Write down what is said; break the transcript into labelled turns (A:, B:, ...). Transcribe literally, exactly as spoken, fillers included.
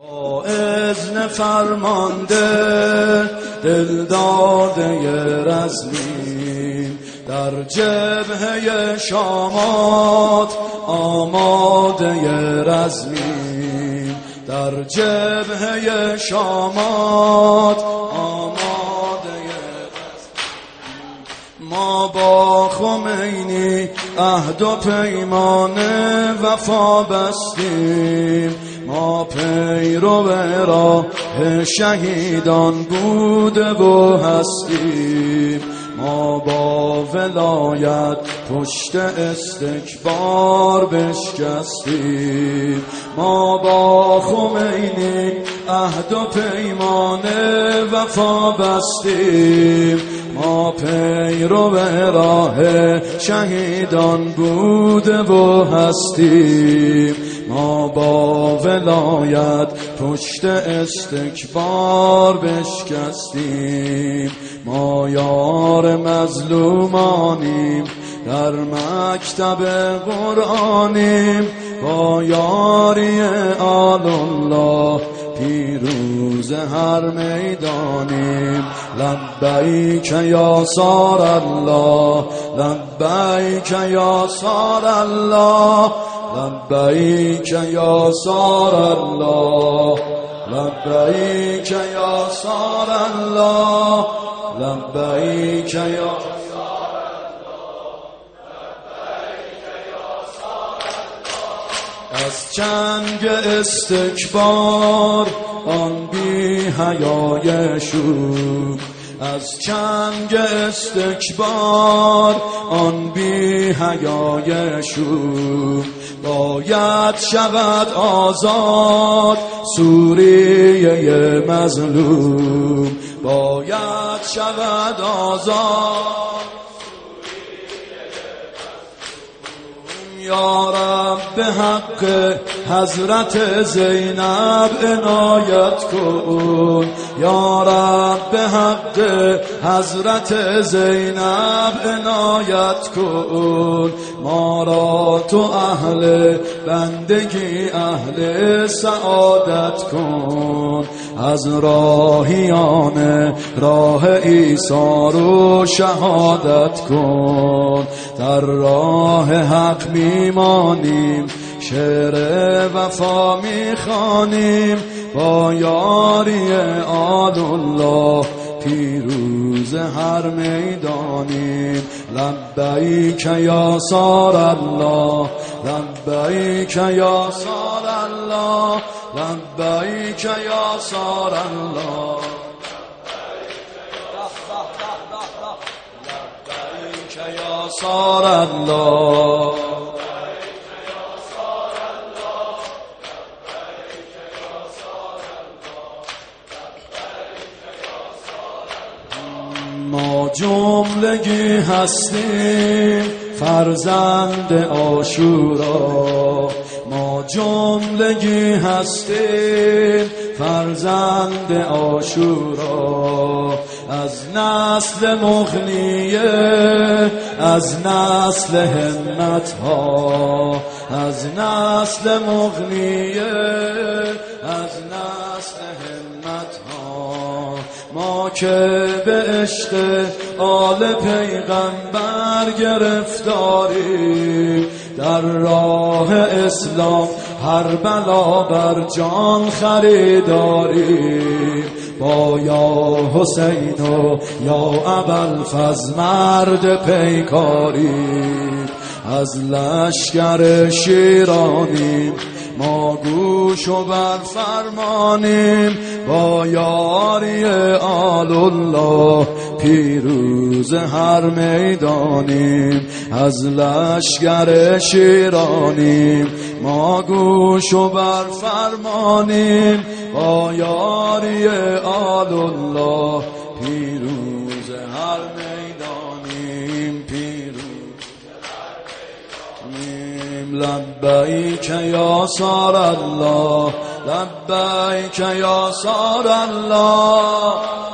A: با اذن فرمانده دلداده رزمین در جبهه شامات آماده رزمین در جبهه شامات آماده رزمین ما با خمینی عهد و پیمان وفا بستیم ما پیرو راه شهیدان بوده و هستیم ما با ولایت پشت استکبار بشکستیم ما با خمینی عهد و پیمان وفا بستیم ما پیرو راه شهیدان بوده و هستیم ما با ولایت پشت استکبار بشکستیم ما یار مظلومانیم در مکتب قرآنیم با یاری آل الله پیروز هر میدانیم لبیک یا سار الله لبیک یا سار الله لبیک یا سار الله لبیک یا سار الله لبیک یا از چنگ استکبار آن بی حیای شوم از چنگ استکبار آن بی حیای شوم باید شود آزاد سوریه مظلوم باید شود آزاد یا رب حق حضرت زینب عنایت کن یا رب حق حضرت زینب عنایت کن ما را تو اهل بندگی اهل سعادت کن از راهیان راه عیسی رو شهادت کن در راه حق میمانیم شعر وفا میخوانیم با یاری آل الله پیروز هر میدانیم لبیک یا سار الله لبیک یا سار الله لبیک یا سار الله لبیک یا سار الله ما جملگی هستیم فرزند عاشورا ما جملگی هستیم فرزند عاشورا از نسل مغنیه از نسل همت ها از نسل مغنیه از نسل همت ها ما که به عشق آل پیغمبر گرفتاری در راه اسلام هر بلا بر جان خریداری با یا حسین و یا ابوالفضل مرد پیکاری از لشکر شیرانیم ما گوش و بر فرمانیم با یاری آل الله پیروز هر میدانیم از لشکر شیرانیم ما گوش و بر فرمانیم با یاری آل الله پیروز هر میدانیم پیروز هر میدانیم لبیک یا سار الله لبیک یا سار الله